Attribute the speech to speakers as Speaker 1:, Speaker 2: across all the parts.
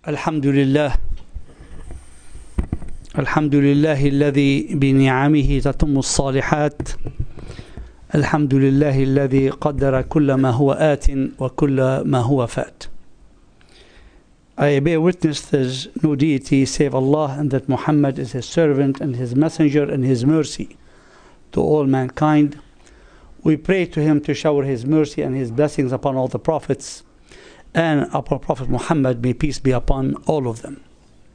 Speaker 1: الحمد لله الحمد لله الذي بنعمه تتم الصالحات. الحمد لله الذي قدر كل ما هو آت وكل ما هو فات. I bear witness there's no deity save Allah, and that Muhammad is his servant and his messenger and his mercy to all mankind. We pray to him to shower his mercy and his blessings upon all the prophets, and upon Prophet Muhammad, may peace be upon all of them.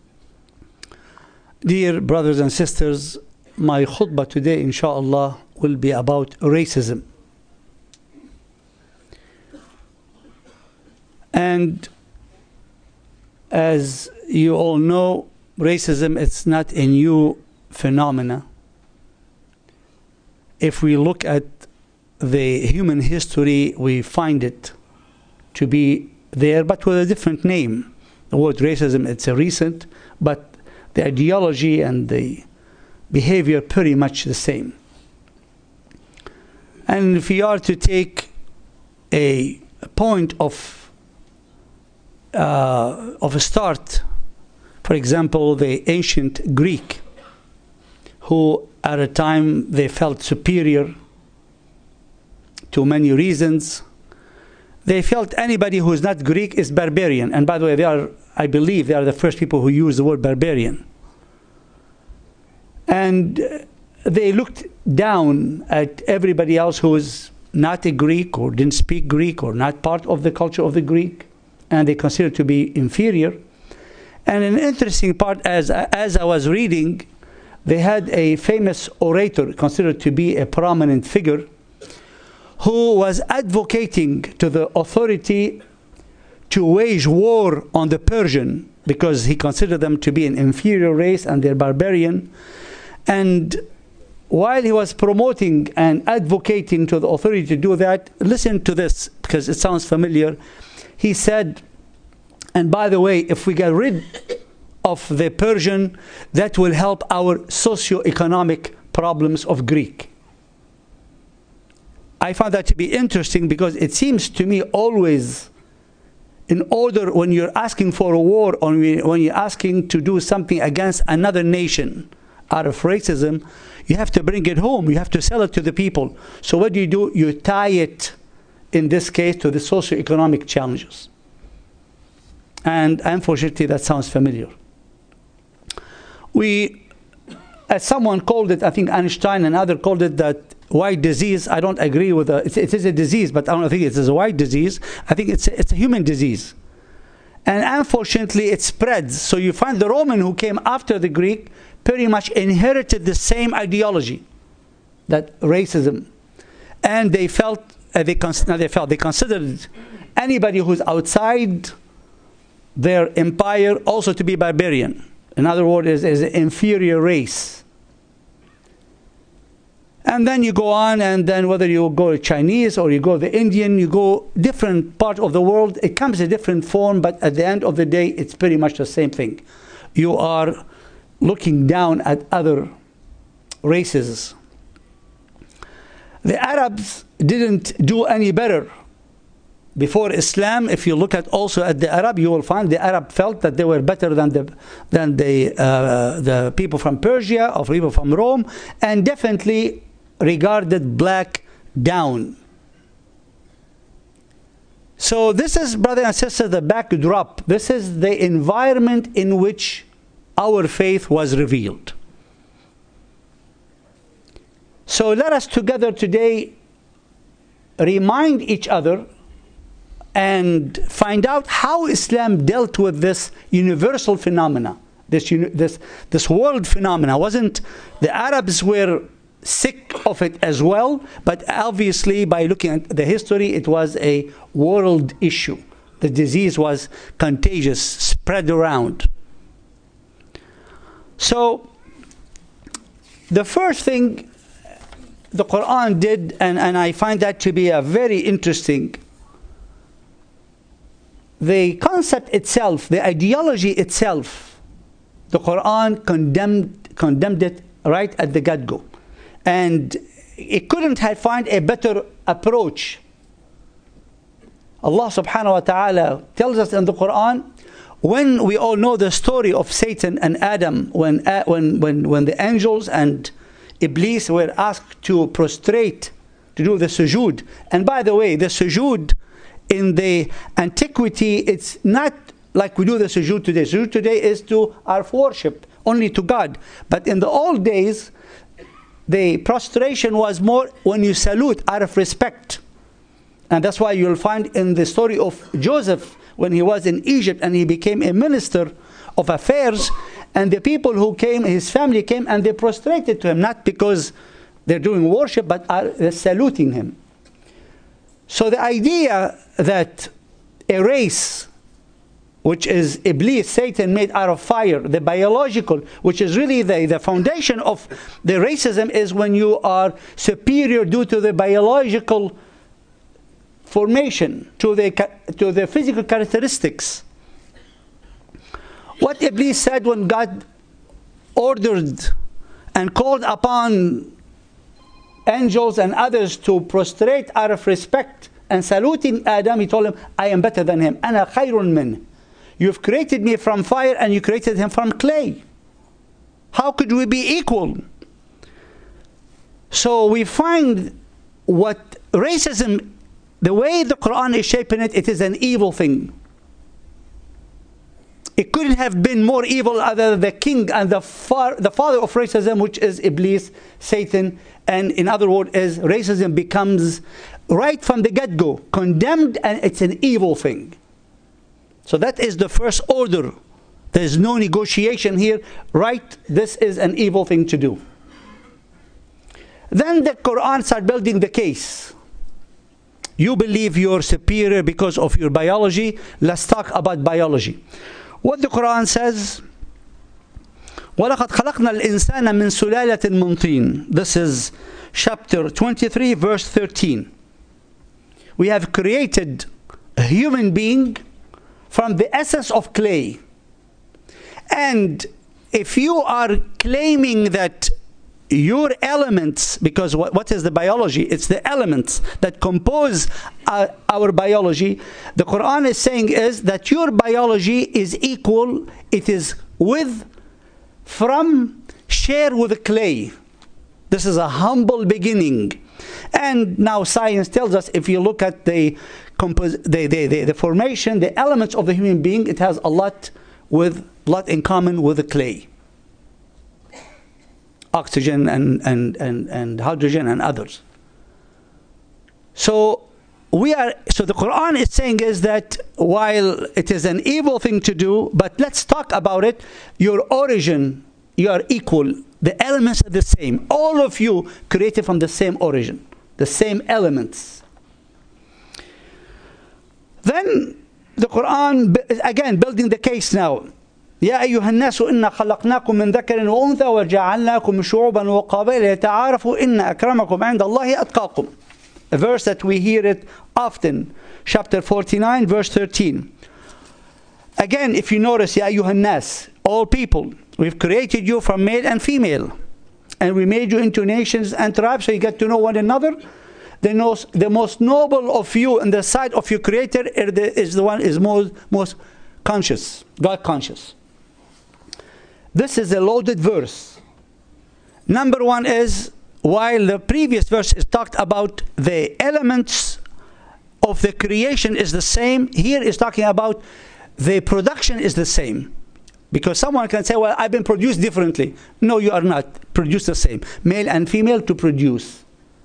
Speaker 1: Dear brothers and sisters, my khutbah today, inshallah, will be about racism. And as you all know, racism, it's not a new phenomena. If we look at the human history, we find it to be there, but with a different name. The word racism, it's a recent, but the ideology and the behavior pretty much the same. And if we are to take a point of a start, for example, the ancient Greek, who at a time they felt superior to many reasons. They felt anybody who is not Greek is barbarian. And by the way, I believe they are the first people who use the word barbarian. And they looked down at everybody else who was not a Greek or didn't speak Greek or not part of the culture of the Greek, and they considered to be inferior. And an interesting part, as I was reading, they had a famous orator considered to be a prominent figure who was advocating to the authority to wage war on the Persian because he considered them to be an inferior race and they're barbarian. And while he was promoting and advocating to the authority to do that, listen to this because it sounds familiar. He said, and by the way, if we get rid of the Persian, that will help our socio-economic problems of Greek. I found that to be interesting because it seems to me always, in order when you're asking for a war or when you're asking to do something against another nation out of racism, you have to bring it home. You have to sell it to the people. So what do? You tie it, in this case, to the socio-economic challenges. And unfortunately, that sounds familiar. As someone called it, I think Einstein and others called it that white disease. I don't agree with it. It is a disease, but I don't think it is a white disease. I think it's a human disease. And unfortunately, it spreads. So you find the Roman who came after the Greek pretty much inherited the same ideology, that racism. And they considered anybody who's outside their empire also to be barbarian. In other words, is an inferior race. And then you go on, and then whether you go Chinese or you go the Indian, you go different part of the world, it comes in a different form, but at the end of the day, it's pretty much the same thing. You are looking down at other races. The Arabs didn't do any better. Before Islam, if you look at also at the Arab, you will find the Arab felt that they were better than the people from Persia or people from Rome, and definitely regarded black down. So this is, brothers and sisters, the backdrop. This is the environment in which our faith was revealed. So let us together today remind each other and find out how Islam dealt with this universal phenomena, this world phenomena. Wasn't the Arabs were sick of it as well, but obviously by looking at the history, it was a world issue. The disease was contagious, spread around. So the first thing the Quran did, and I find that to be a very interesting, the concept itself, the ideology itself, the Quran condemned it right at the get-go. And it couldn't have found a better approach. Allah subhanahu wa ta'ala tells us in the Quran, when we all know the story of Satan and Adam, when the angels and Iblis were asked to prostrate, to do the sujood. And by the way, the sujood in the antiquity, it's not like we do the sujood today. Sujood today is to our worship, only to God. But in the old days, the prostration was more when you salute out of respect. And that's why you'll find in the story of Joseph, when he was in Egypt and he became a minister of affairs, and the people who came, his family came and they prostrated to him, not because they're doing worship, but are saluting him. So the idea that a race, which is Iblis, Satan, made out of fire, the biological, which is really the foundation of the racism, is when you are superior due to the biological formation, to the physical characteristics. What Iblis said when God ordered and called upon angels and others to prostrate out of respect and saluting Adam, he told him, I am better than him. Ana khayrun min. You've created me from fire and you created him from clay. How could we be equal? So we find what racism, the way the Quran is shaping it, it is an evil thing. It couldn't have been more evil other than the king and the father of racism, which is Iblis, Satan. And in other words, is racism becomes right from the get-go condemned, and it's an evil thing. So that is the first order. There is no negotiation here. Right, this is an evil thing to do. Then the Quran starts building the case. You believe you're superior because of your biology. Let's talk about biology. What the Quran says, وَلَقَدْ خَلَقْنَا الْإِنسَانَ مِنْ سُلَالَةٍ مِنْ طِينٍ. This is chapter 23, verse 13. We have created a human being from the essence of clay. And if you are claiming that your elements, because what is the biology? It's the elements that compose our biology. The Quran is saying is that your biology is equal. It is share with the clay. This is a humble beginning. And now science tells us, if you look at the formation, the elements of the human being, it has a lot in common with the clay. Oxygen and hydrogen and others. So the Quran is saying is that while it is an evil thing to do, but let's talk about it. Your origin, you are equal. The elements are the same. All of you created from the same origin, the same elements. Then the Quran again building the case now. يا أيها الناس إنا خلقناكم من ذكر وأنثى وجعلناكم شعوبا وقبائل لتعارفوا إن أكرمكم عند الله أتقاكم. A verse that we hear it often, chapter 49, verse 13. Again, if you notice, يا أيها الناس, all people, we've created you from male and female, and we made you into nations and tribes, so you get to know one another. The most noble of you in the sight of your Creator is the one is most conscious, God conscious. This is a loaded verse. Number one is, while the previous verse is talked about the elements of the creation is the same, here is talking about the production is the same. Because someone can say, well, I've been produced differently. No, you are not produced the same. Male and female to produce.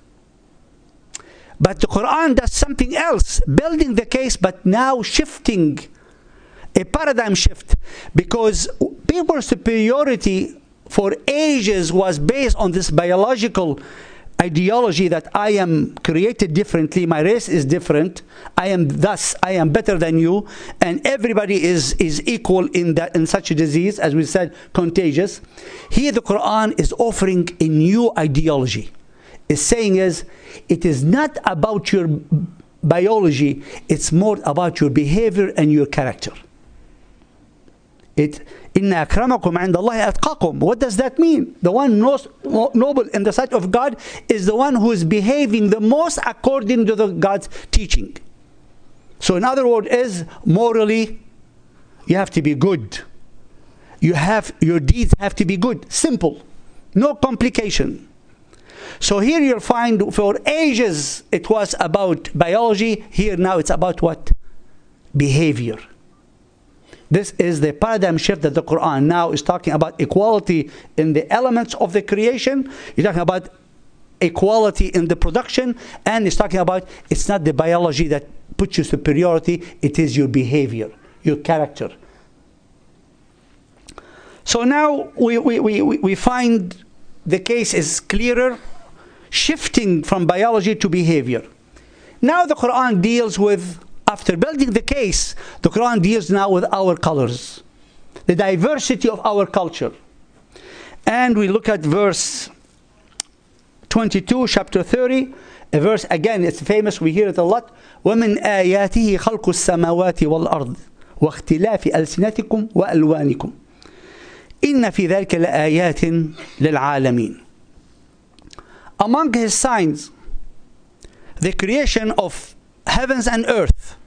Speaker 1: But the Quran does something else, building the case, but now shifting, a paradigm shift, because people's superiority for ages was based on this biological ideology that I am created differently, my race is different, I am better than you, and everybody is equal in such a disease, as we said, contagious. Here the Quran is offering a new ideology. It's saying it is not about your biology, it's more about your behavior and your character. إِنَّ أَكْرَمَكُمْ عِنْدَ اللَّهِ أَتْقَاكُمْ. What does that mean? The one most noble in the sight of God is the one who is behaving the most according to God's teaching. So in other words, is morally you have to be good. Your deeds have to be good. Simple. No complication. So here you'll find for ages it was about biology. Here now it's about what? Behavior. This is the paradigm shift that the Quran now is talking about equality in the elements of the creation. You're talking about equality in the production, and it's talking about it's not the biology that puts you superiority, it is your behavior, your character. So now we find the case is clearer, shifting from biology to behavior. Now the Quran deals with, after building the case, the Quran deals now with our colors, the diversity of our culture. And we look at verse 22, chapter 30, a verse, again, it's famous, we hear it a lot. وَمِنْ آيَاتِهِ خَلْقُ السَّمَاوَاتِ وَالْأَرْضِ وَاخْتِلَافِ أَلْسِنَتِكُمْ وَأَلْوَانِكُمْ إِنَّ فِي ذَلِكَ لَآيَاتٍ لِلْعَالَمِينَ. Among his signs, the creation of heavens and earth,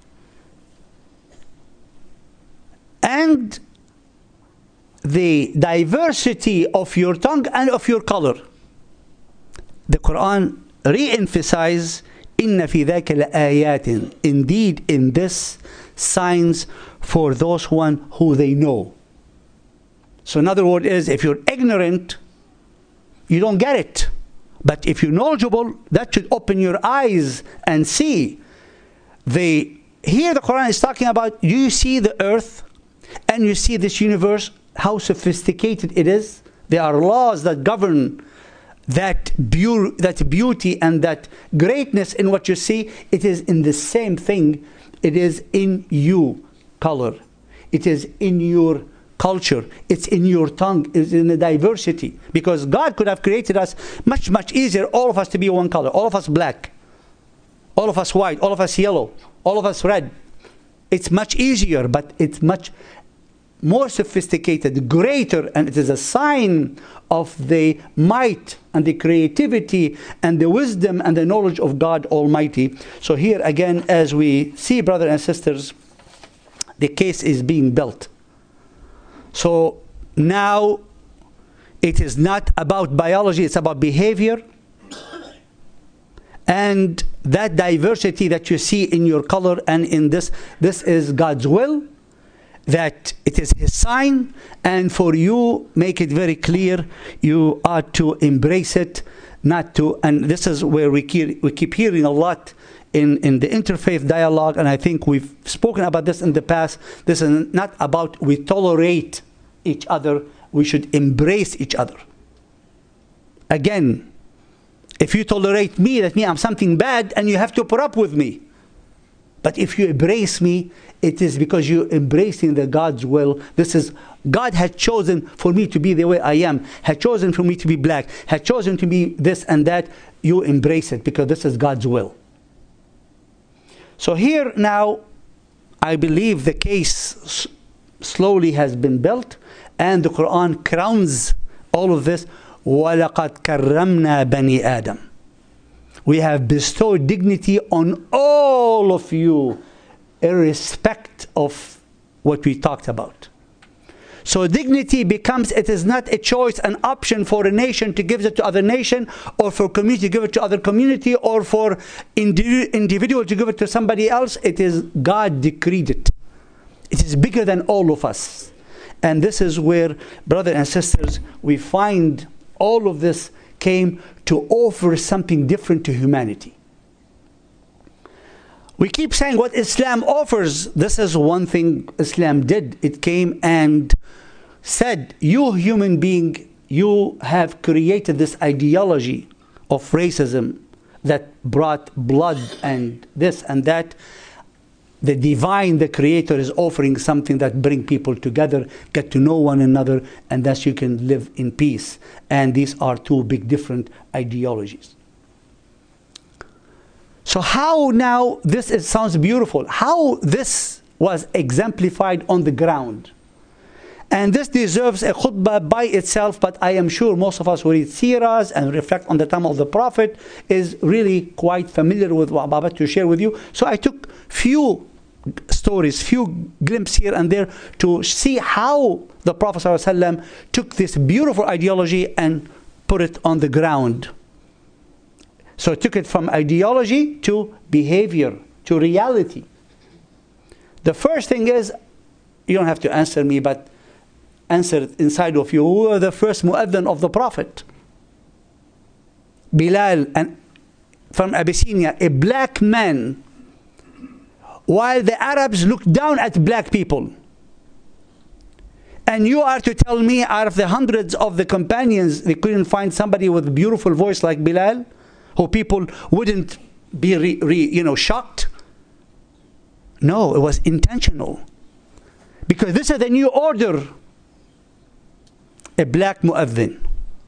Speaker 1: and the diversity of your tongue and of your color. The Quran re-emphasizes إِنَّ فِي ذَلِكَ لَآيَاتٍ. Indeed, in this, signs for those one who they know. So in other words is, if you're ignorant, you don't get it. But if you're knowledgeable, that should open your eyes and see. Here the Quran is talking about, you see the earth and you see this universe, how sophisticated it is. There are laws that govern that beauty and that greatness in what you see. It is in the same thing. It is in you, color. It is in your culture. It's in your tongue. It's in the diversity. Because God could have created us much, much easier, all of us to be one color. All of us black. All of us white. All of us yellow. All of us red. It's much easier, but it's much more sophisticated, greater, and it is a sign of the might and the creativity and the wisdom and the knowledge of God Almighty. So here again, as we see, brothers and sisters, the case is being built. So now it is not about biology, it's about behavior. And that diversity that you see in your color and in this is God's will, that it is His sign, and for you, make it very clear, you are to embrace it, not to, and this is where we keep hearing a lot in the interfaith dialogue, and I think we've spoken about this in the past. This is not about we tolerate each other, we should embrace each other. Again, if you tolerate me, that means I'm something bad and you have to put up with me. But if you embrace me, it is because you're embracing the God's will. This is, God had chosen for me to be the way I am, had chosen for me to be black, had chosen to be this and that. You embrace it because this is God's will. So here now, I believe the case slowly has been built, and the Quran crowns all of this. وَلَقَدْ كَرَّمْنَا بَنِي آدَمَ. We have bestowed dignity on all of you, irrespective of what we talked about. So dignity becomes, it is not a choice, an option for a nation to give it to other nation, or for community to give it to other community, or for individual to give it to somebody else. It is God decreed it. It is bigger than all of us. And this is where, brothers and sisters, we find all of this came to offer something different to humanity. We keep saying what Islam offers. This is one thing Islam did. It came and said, you human being, you have created this ideology of racism that brought blood and this and that. The divine, the creator, is offering something that brings people together, get to know one another, and thus you can live in peace. And these are two big different ideologies. So how now, sounds beautiful, how this was exemplified on the ground. And this deserves a khutbah by itself, but I am sure most of us who read seerahs and reflect on the time of the Prophet is really quite familiar with what I'm about to share with you. So I took few stories, few glimpses here and there to see how the Prophet ﷺ took this beautiful ideology and put it on the ground. So it took it from ideology to behavior, to reality. The first thing is, you don't have to answer me, but answer it inside of you. Who was the first mu'adhin of the Prophet? Bilal, and from Abyssinia, a black man, while the Arabs looked down at black people. And you are to tell me, out of the hundreds of the companions, they couldn't find somebody with a beautiful voice like Bilal, who people wouldn't be shocked? No, it was intentional. Because this is the new order. A black mu'adhin.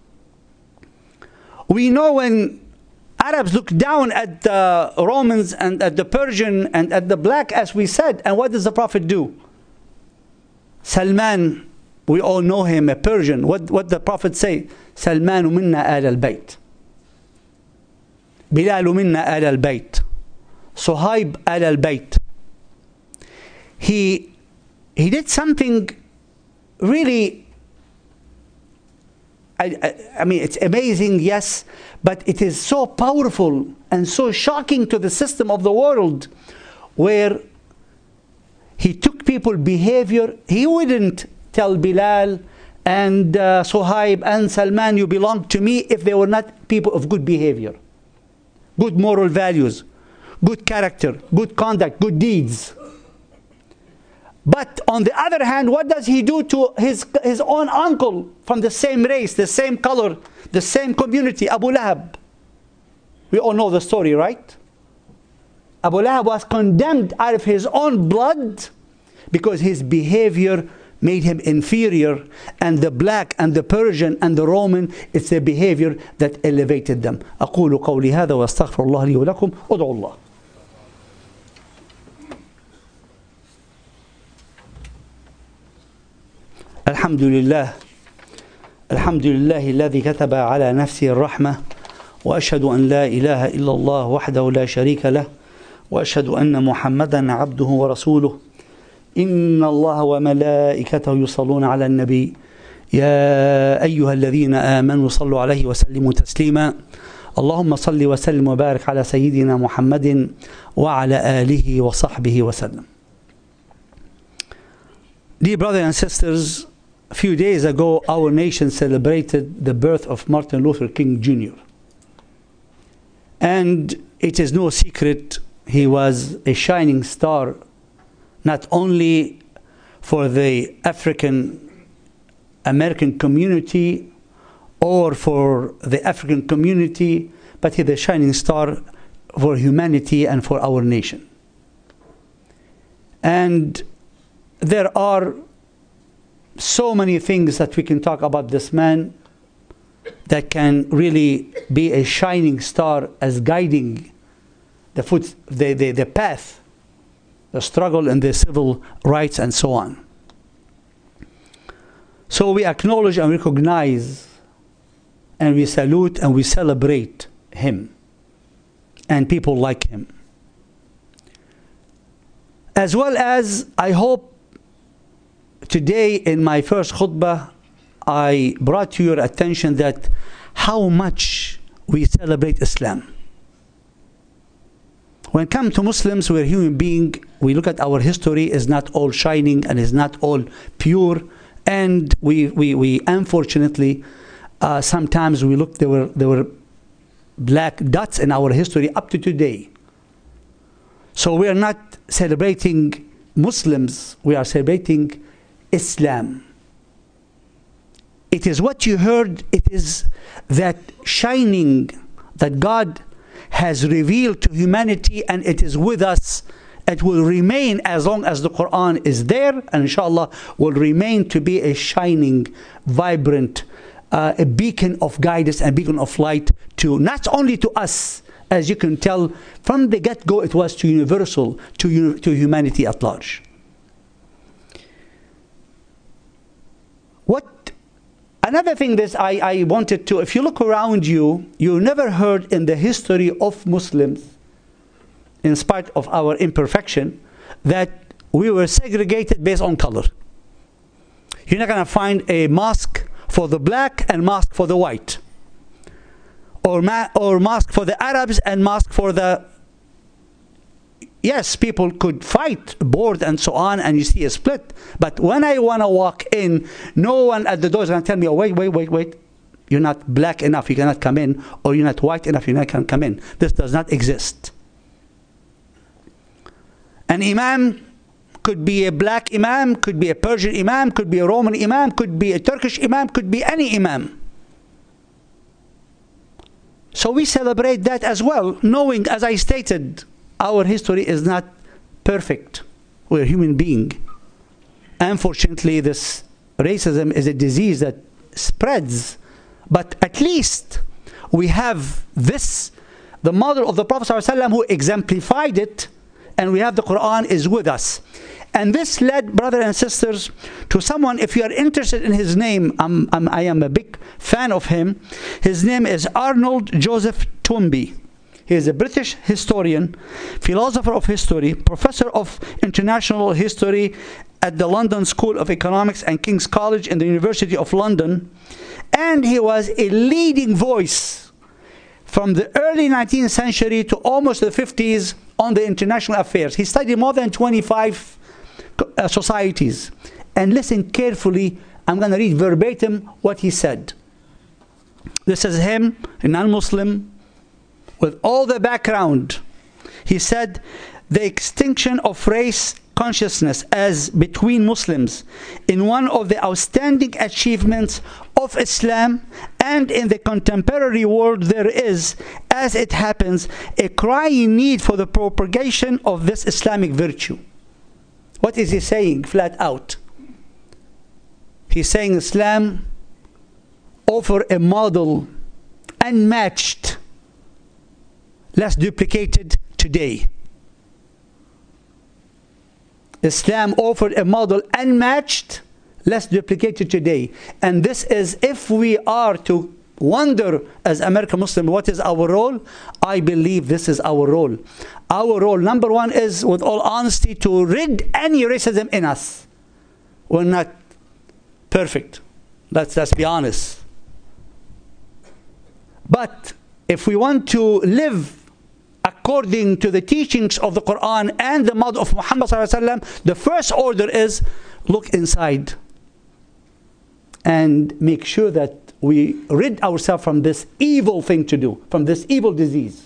Speaker 1: We know when Arabs look down at the Romans and at the Persian and at the black, as we said, and what does the Prophet do? Salman, we all know him, a Persian. What the Prophet say? Salmanu minna al al-bayt. Bilalu minna al al-bayt. Suhaib al al-bayt. He did something really, I mean, it's amazing, yes, but it is so powerful and so shocking to the system of the world, where he took people's behavior. He wouldn't tell Bilal and Suhaib and Salman, you belong to me, if they were not people of good behavior, good moral values, good character, good conduct, good deeds. But on the other hand, what does he do to his own uncle from the same race, the same color, the same community, Abu Lahab? We all know the story, right? Abu Lahab was condemned out of his own blood because his behavior made him inferior. And the black and the Persian and the Roman, it's their behavior that elevated them. أقول قولي هذا وأستغفر الله لي ولكم. ادعوا الله. الحمد لله الذي كتب على نفسه الرحمة وأشهد أن لا إله إلا الله وحده لا شريك له وأشهد أن محمدا عبده ورسوله إن الله وملائكته يصلون على النبي يا أيها الذين آمنوا صلوا عليه وسلموا تسليما اللهم صل وسلم وبارك على سيدنا محمد وعلى آله وصحبه وسلم. Dear brothers and sisters, a few days ago our nation celebrated the birth of Martin Luther King Jr. And it is no secret he was a shining star, not only for the African American community or for the African community, but he's a shining star for humanity and for our nation. And there are so many things that we can talk about this man that can really be a shining star as guiding the path, the struggle and the civil rights and so on. So we acknowledge and recognize and we salute and we celebrate him and people like him. As well as, I hope today in my first khutbah I brought to your attention that how much we celebrate Islam. When it comes to Muslims, we're human beings. We look at our history, is not all shining and is not all pure. And we unfortunately, sometimes we look, there were black dots in our history up to today. So we are not celebrating Muslims, we are celebrating Islam. It is what you heard, it is that shining that God has revealed to humanity, and it is with us. It will remain as long as the Quran is there, and inshallah will remain to be a shining, vibrant, a beacon of guidance and beacon of light to not only to us, as you can tell from the get-go, it was to universal, to humanity at large. Another thing that I wanted to, if you look around you, you never heard in the history of Muslims, in spite of our imperfection, that we were segregated based on color. You're not going to find a mosque for the black and mosque for the white, or mosque for the Arabs and mosque for the... Yes, people could fight, board and so on, and you see a split. But when I want to walk in, no one at the door is going to tell me, oh, wait. You're not black enough, you cannot come in. Or you're not white enough, you cannot come in. This does not exist. An imam could be a black imam, could be a Persian imam, could be a Roman imam, could be a Turkish imam, could be any imam. So we celebrate that as well, knowing, as I stated, our history is not perfect. We're human beings. Unfortunately, this racism is a disease that spreads. But at least we have this, the model of the Prophet ﷺ who exemplified it, and we have the Quran is with us. And this led, brothers and sisters, to someone, if you are interested in his name, I am a big fan of him. His name is Arnold Joseph Toynbee. He is a British historian, philosopher of history, professor of international history at the London School of Economics and King's College in the University of London. And he was a leading voice from the early 19th century to almost the 50s on the international affairs. He studied more than 25 societies. And listen carefully, I'm going to read verbatim what he said. This is him, a non-Muslim, with all the background. He said, the extinction of race consciousness as between Muslims in one of the outstanding achievements of Islam, and in the contemporary world there is, as it happens, a crying need for the propagation of this Islamic virtue. What is he saying flat out? He's saying Islam offers a model unmatched, less duplicated today. Islam offered a model unmatched, less duplicated today. And this is, if we are to wonder as American Muslim, what is our role? I believe this is our role. Our role, number one, is, with all honesty, to rid any racism in us. We're not perfect. Let's be honest. But if we want to live according to the teachings of the Quran and the model of Muhammad ﷺ, the first order is look inside and make sure that we rid ourselves from this evil thing to do, from this evil disease.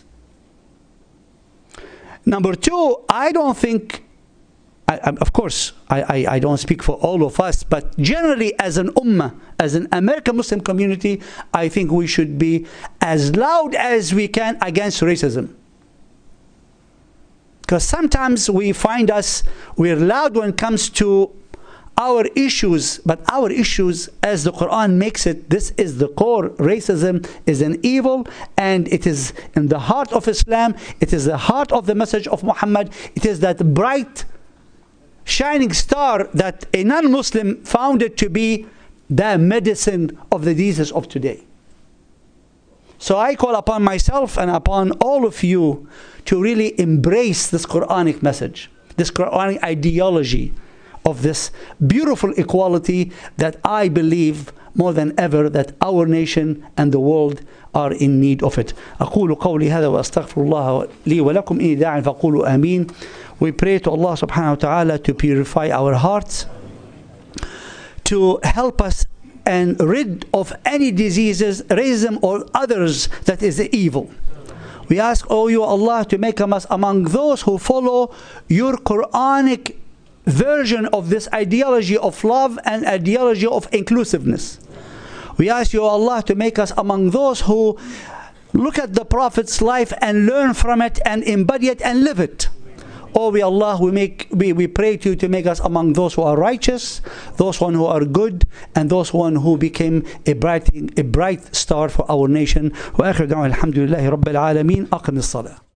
Speaker 1: Number two, I don't think, of course, I don't speak for all of us, but generally as an ummah, as an American Muslim community, I think we should be as loud as we can against racism. Because sometimes we find we're loud when it comes to our issues, but our issues, as the Quran makes it, this is the core. Racism is an evil, and it is in the heart of Islam. It is the heart of the message of Muhammad. It is that bright, shining star that a non-Muslim found it to be the medicine of the diseases of today. So I call upon myself and upon all of you to really embrace this Quranic message, this Quranic ideology of this beautiful equality that I believe more than ever that our nation and the world are in need of it. أقول قولي هذا وأستغفر الله لي ولكم إني داع فقولوا آمين. We pray to Allah subhanahu wa ta'ala to purify our hearts, to help us and rid of any diseases, racism or others that is evil. We ask, oh you Allah, to make us among those who follow your Quranic version of this ideology of love and ideology of inclusiveness. We ask you, Allah, to make us among those who look at the Prophet's life and learn from it and embody it and live it. Oh, we Allah, we pray to you to make us among those who are righteous, those one who are good, and those one who became a bright star for our nation. وآخر دعوانا الحمد لله رب العالمين. أقم الصلاة.